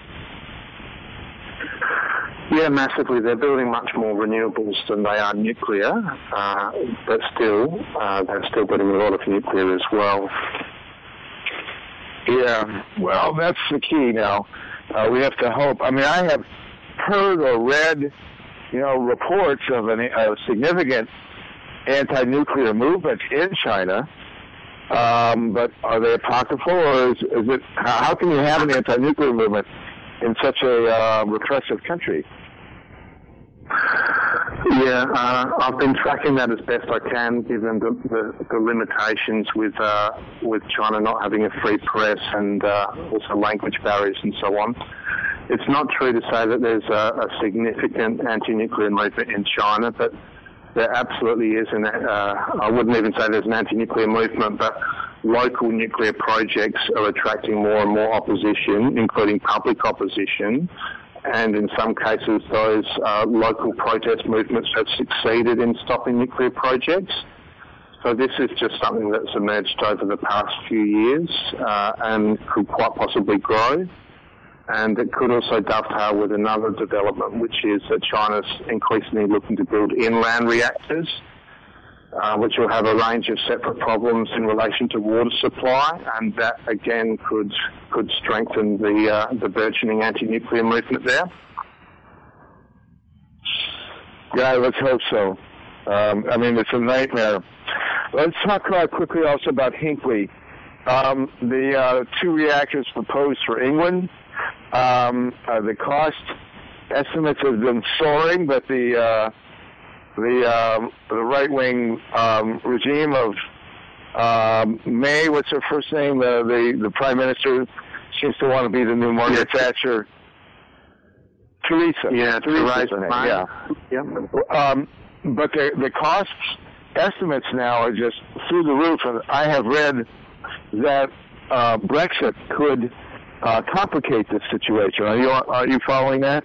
Yeah, massively. They're building much more renewables than they are nuclear, but still, they're still building a lot of nuclear as well. Yeah, well, that's the key now. We have to hope. I have heard or read, reports of a significant anti-nuclear movement in China, but are they apocryphal, or is it? How can you have an anti-nuclear movement in such a repressive country? Yeah, I've been tracking that as best I can, given the limitations with China not having a free press and also language barriers and so on. It's not true to say that there's a significant anti-nuclear movement in China, but there absolutely is. I wouldn't even say there's an anti-nuclear movement, but local nuclear projects are attracting more and more opposition, including public opposition. And in some cases, those local protest movements have succeeded in stopping nuclear projects. So this is just something that's emerged over the past few years and could quite possibly grow. And it could also dovetail with another development, which is that China's increasingly looking to build inland reactors, which will have a range of separate problems in relation to water supply, and that again could strengthen the burgeoning anti-nuclear movement there. Yeah, let's hope so. It's a nightmare. Let's talk quickly also about Hinkley. The 2 reactors proposed for England. The cost estimates have been soaring, but the right-wing regime of May, what's her first name? The Prime Minister seems to want to be the new Margaret Thatcher. Theresa. Yeah, Theresa May. Yeah. But the cost estimates now are just through the roof. And I have read that Brexit could complicate this situation. Are you following that?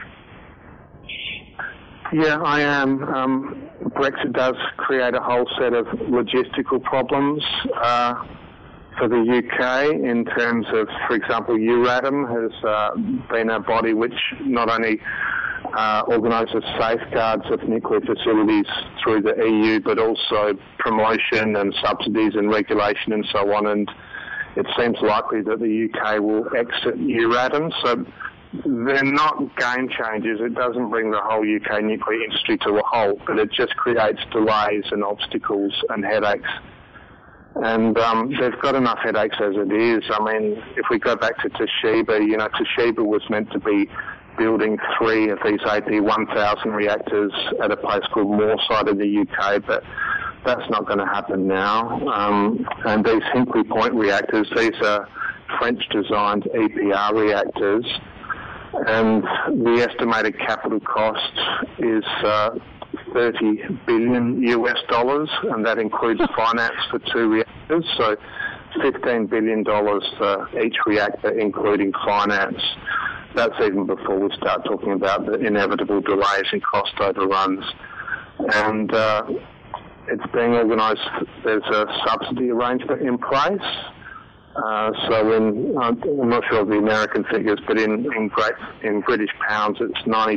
Yeah, I am. Brexit does create a whole set of logistical problems for the UK in terms of, for example, Euratom has been a body which not only organises safeguards of nuclear facilities through the EU, but also promotion and subsidies and regulation and so on. And it seems likely that the UK will exit Euratom. So they're not game changers. It doesn't bring the whole UK nuclear industry to a halt, but it just creates delays and obstacles and headaches. And they've got enough headaches as it is. If we go back to Toshiba, Toshiba was meant to be building 3 of these AP1000 reactors at a place called Moorside in the UK, but that's not going to happen now. And these Hinkley Point reactors, these are French-designed EPR reactors, and the estimated capital cost is $30 billion US, and that includes finance for 2 reactors, so $15 billion for each reactor, including finance. That's even before we start talking about the inevitable delays and cost overruns. And it's being organised. There's a subsidy arrangement in place. So I'm not sure of the American figures, but in British pounds, it's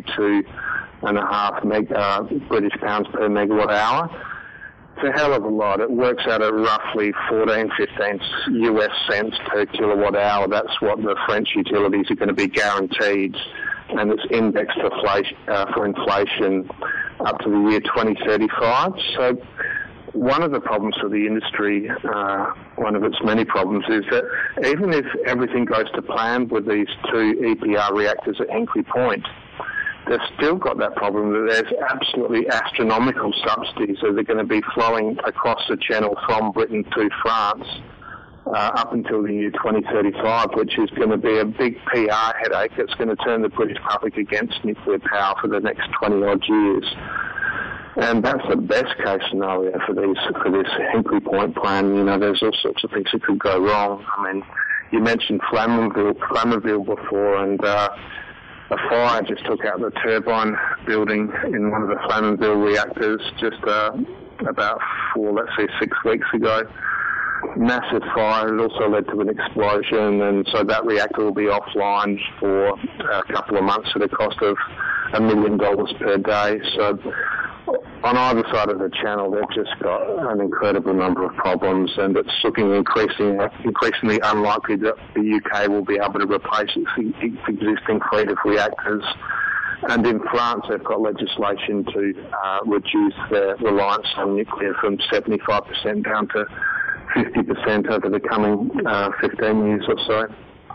92.5 British pounds per megawatt hour. It's a hell of a lot. It works out at roughly 14-15 US cents per kilowatt hour. That's what the French utilities are going to be guaranteed, and it's indexed for inflation up to the year 2035. So one of the problems for the industry, one of its many problems, is that even if everything goes to plan with these 2 EPR reactors at Hinkley Point, they've still got that problem that there's absolutely astronomical subsidies that are going to be flowing across the channel from Britain to France up until the year 2035, which is going to be a big PR headache. It's going to turn the British public against nuclear power for the next 20-odd years. And that's the best case scenario for this Hinkley Point plan. There's all sorts of things that could go wrong. You mentioned Flamanville before, and a fire just took out the turbine building in one of the Flamanville reactors just about 6 weeks ago. Massive fire. It also led to an explosion, and so that reactor will be offline for a couple of months at a cost of $1 million per day. So on either side of the channel, they've just got an incredible number of problems, and it's looking increasingly unlikely that the UK will be able to replace its existing fleet of reactors. And in France, they've got legislation to reduce their reliance on nuclear from 75% down to 50% over the coming 15 years or so.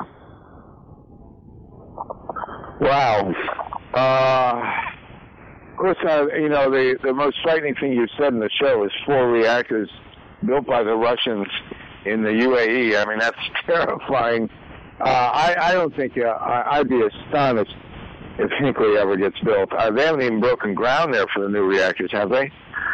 Wow. Of course, the most frightening thing you've said in the show is 4 reactors built by the Russians in the UAE. That's terrifying. I don't think I'd be astonished if Hinkley ever gets built. They haven't even broken ground there for the new reactors, have they?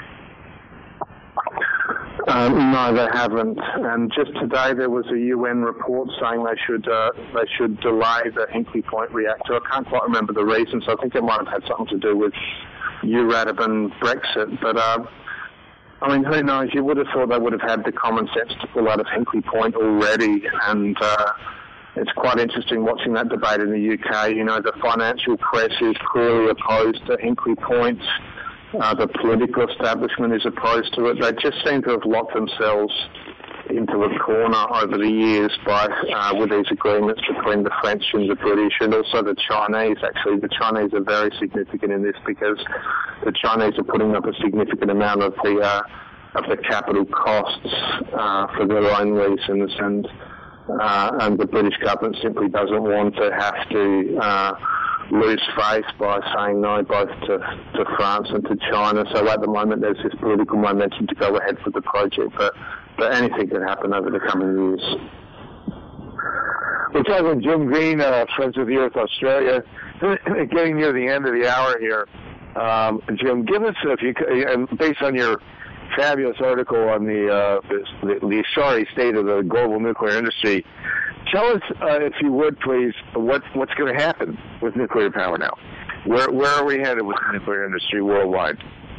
No, they haven't. And just today there was a UN report saying they should delay the Hinkley Point reactor. I can't quite remember the reasons. I think it might have had something to do with Euratom and Brexit. But who knows? You would have thought they would have had the common sense to pull out of Hinkley Point already. And it's quite interesting watching that debate in the UK. You know, the financial press is clearly opposed to Hinkley Point. The political establishment is opposed to it. They just seem to have locked themselves into a corner over the years with these agreements between the French and the British, and also the Chinese. Actually, the Chinese are very significant in this because the Chinese are putting up a significant amount of the capital costs for their own reasons, and the British government simply doesn't want to have to lose face by saying no both to France and to China. So at the moment there's this political momentum to go ahead with the project, but anything can happen over the coming years. We're talking with Jim Green, Friends of the Earth Australia. Getting near the end of the hour here, Jim, give us, if you could, based on your fabulous article on the sorry state of the global nuclear industry, tell us, if you would, please, what's going to happen with nuclear power now? Where are we headed with the nuclear industry worldwide?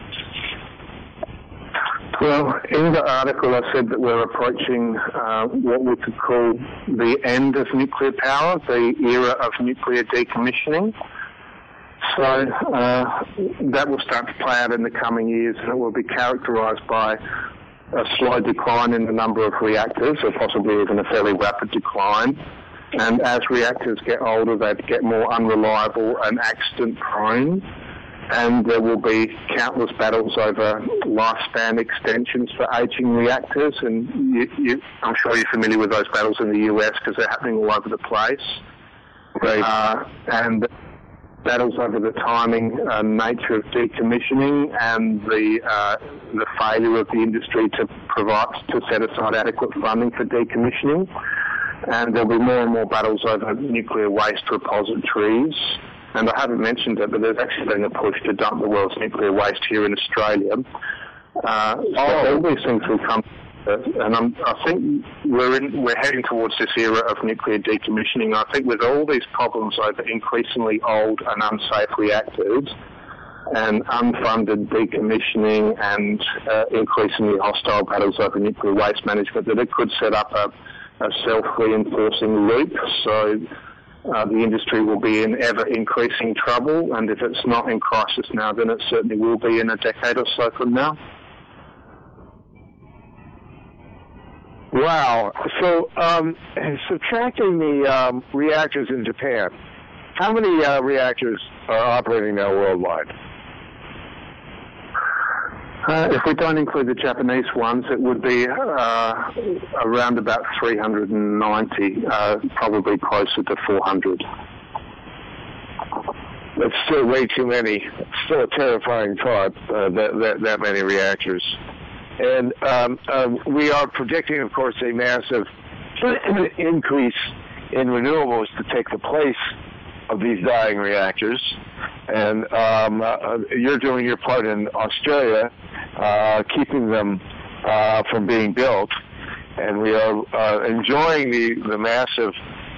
Well, in the article I said that we're approaching what we could call the end of nuclear power, the era of nuclear decommissioning. So that will start to play out in the coming years, and it will be characterised by a slow decline in the number of reactors, or possibly even a fairly rapid decline. And as reactors get older, they get more unreliable and accident-prone. And there will be countless battles over lifespan extensions for aging reactors. And I'm sure you're familiar with those battles in the US because they're happening all over the place. Right. And battles over the timing nature of decommissioning and the failure of the industry to set aside adequate funding for decommissioning. And there'll be more and more battles over nuclear waste repositories. And I haven't mentioned it, but there's actually been a push to dump the world's nuclear waste here in Australia. All these things will come, and I think we're heading towards this era of nuclear decommissioning. I think with all these problems over increasingly old and unsafe reactors and unfunded decommissioning and increasingly hostile battles over nuclear waste management, that it could set up a self-reinforcing loop. So the industry will be in ever-increasing trouble, and if it's not in crisis now, then it certainly will be in a decade or so from now. Wow. So subtracting the reactors in Japan, how many reactors are operating now worldwide? If we don't include the Japanese ones, it would be around about 390, probably closer to 400. That's still way too many. It's still a terrifying thought, that many reactors. And we are predicting, of course, a massive increase in renewables to take the place of these dying reactors. And you're doing your part in Australia, keeping them from being built. And we are enjoying the massive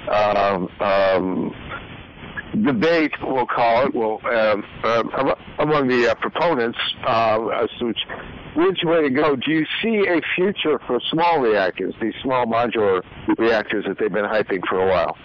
debate, we'll call it, among the proponents as to which way to go. Do you see a future for small reactors, these small modular reactors that they've been hyping for a while?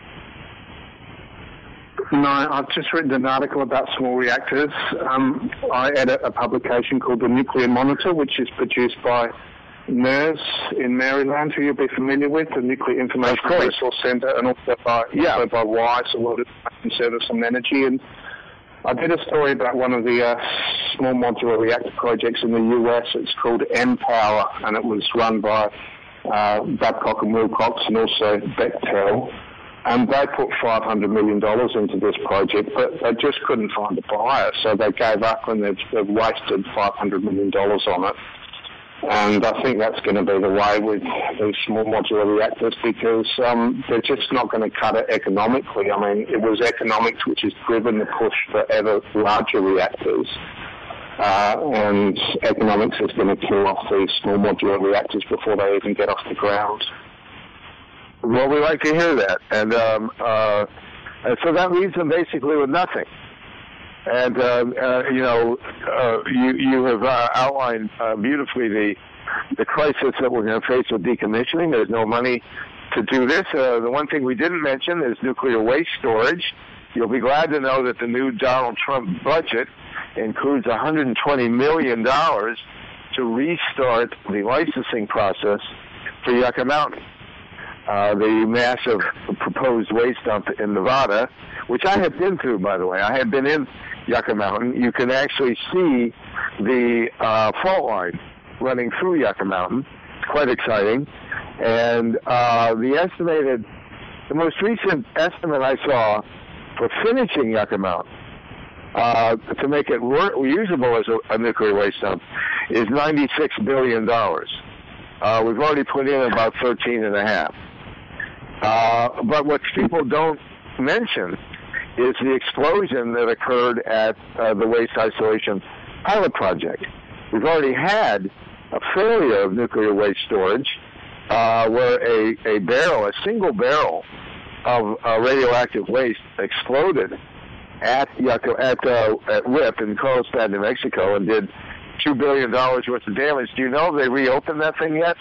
No, I've just written an article about small reactors. I edit a publication called The Nuclear Monitor, which is produced by NERS in Maryland, who you'll be familiar with, the Nuclear Information Resource Centre, and also by WISE, the World Information Service on Energy. And I did a story about one of the small modular reactor projects in the US. It's called mPower, and it was run by Babcock and Wilcox and also Bechtel. And they put $500 million into this project, but they just couldn't find a buyer, so they gave up, and they've wasted $500 million on it. And I think that's going to be the way with these small modular reactors, because they're just not going to cut it economically. I mean, it was economics which has driven the push for ever larger reactors. And economics is going to kill off these small modular reactors before they even get off the ground. Well, we like to hear that. And so that leaves them basically with nothing. And, you have outlined beautifully the crisis that we're going to face with decommissioning. There's no money to do this. The one thing we didn't mention is nuclear waste storage. You'll be glad to know that the new Donald Trump budget includes $120 million to restart the licensing process for Yucca Mountain, the massive proposed waste dump in Nevada, which I have been through, by the way. I have been in Yucca Mountain. You can actually see the fault line running through Yucca Mountain. It's quite exciting. And the most recent estimate I saw for finishing Yucca Mountain, to make it usable as a nuclear waste dump, is $96 billion. We've already put in about 13.5. But what people don't mention is the explosion that occurred at the Waste Isolation Pilot Project. We've already had a failure of nuclear waste storage where a single barrel of radioactive waste exploded at WIPP in Carlsbad, New Mexico, and did $2 billion worth of damage. Do you know if they reopened that thing yet?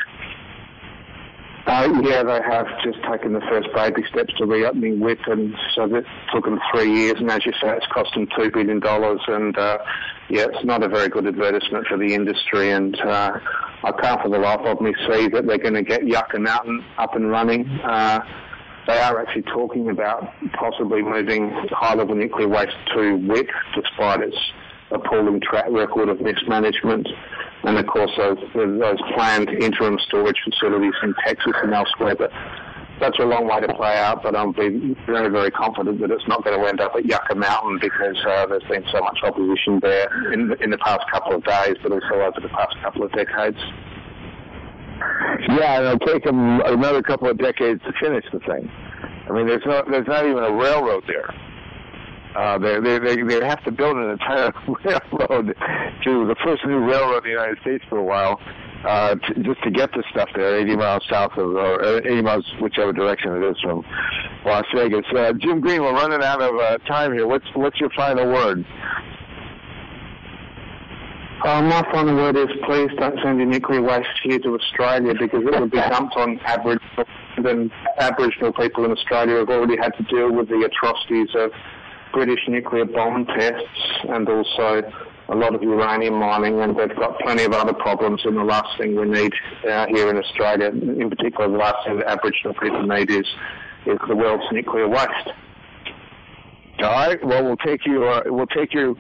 Yeah, they have just taken the first baby steps to reopening WIPP, and so that took them 3 years, and as you say, it's cost them $2 billion, and yeah, it's not a very good advertisement for the industry, and I can't for the life of me see that they're going to get Yucca Mountain up and running. They are actually talking about possibly moving high-level nuclear waste to WIPP, despite its appalling track record of mismanagement, and of course those planned interim storage facilities in Texas and elsewhere. But that's a long way to play out, but I'm very, very confident that it's not going to end up at Yucca Mountain, because there's been so much opposition there in the past couple of days, but also over the past couple of decades. Yeah, and it'll take them another couple of decades to finish the thing. I mean, there's not even a railroad there. They have to build an entire railroad, to the first new railroad in the United States for a while, just to get the stuff there, 80 miles south of, or 80 miles whichever direction it is from Las Vegas. Jim Green, we're running out of time here. What's your final word? My final word is, please don't send your nuclear waste here to Australia, because it would be dumped on Aboriginal people in Australia have already had to deal with the atrocities of British nuclear bomb tests and also a lot of uranium mining, and they've got plenty of other problems, and the last thing we need here in Australia, in particular the last thing that Aboriginal people need is the world's nuclear waste. All right. Well, we'll take your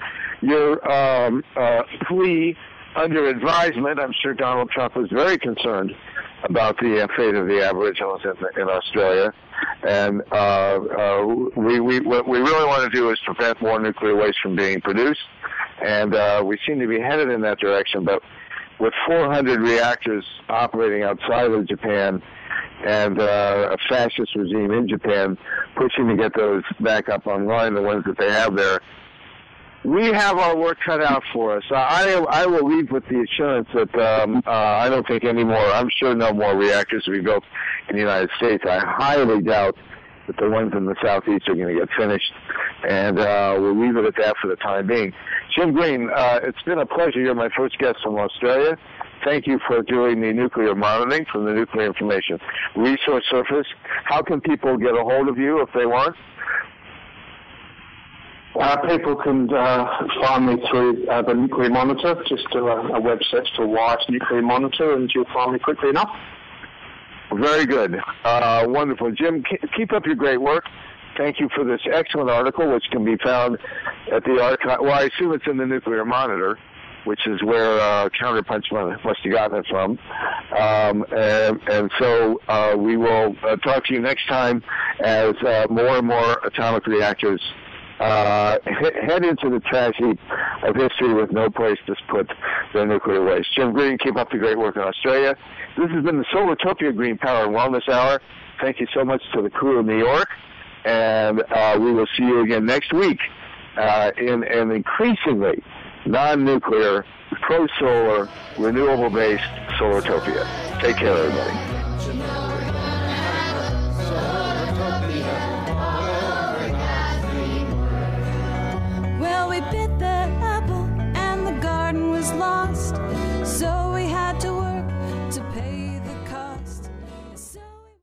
plea under advisement. I'm sure Donald Trump was very concerned about the fate of the Aboriginals in Australia, and what we really want to do is prevent more nuclear waste from being produced, and we seem to be headed in that direction. But with 400 reactors operating outside of Japan, and a fascist regime in Japan pushing to get those back up online, the ones that they have there, we have our work cut out for us. I will leave with the assurance that I don't think any more, I'm sure no more reactors will be built in the United States. I highly doubt that the ones in the southeast are going to get finished, and we'll leave it at that for the time being. Jim Green, it's been a pleasure. You're my first guest from Australia. Thank you for doing the nuclear monitoring from the Nuclear Information Resource Service. How can people get a hold of you if they want? People can find me through the Nuclear Monitor. Just do a web search for Wise Nuclear Monitor, and you'll find me quickly enough. Very good. Wonderful. Jim, keep up your great work. Thank you for this excellent article, which can be found at the archive. Well, I assume it's in the Nuclear Monitor, which is where Counterpunch must have gotten it from. And so we will talk to you next time as more and more atomic reactors head into the trash heap of history with no place to put their nuclear waste. Jim Green, keep up the great work in Australia. This has been the Solartopia Green Power and Wellness Hour. Thank you so much to the crew in New York, and we will see you again next week in an increasingly non-nuclear, pro-solar, renewable-based Solartopia. Take care, everybody.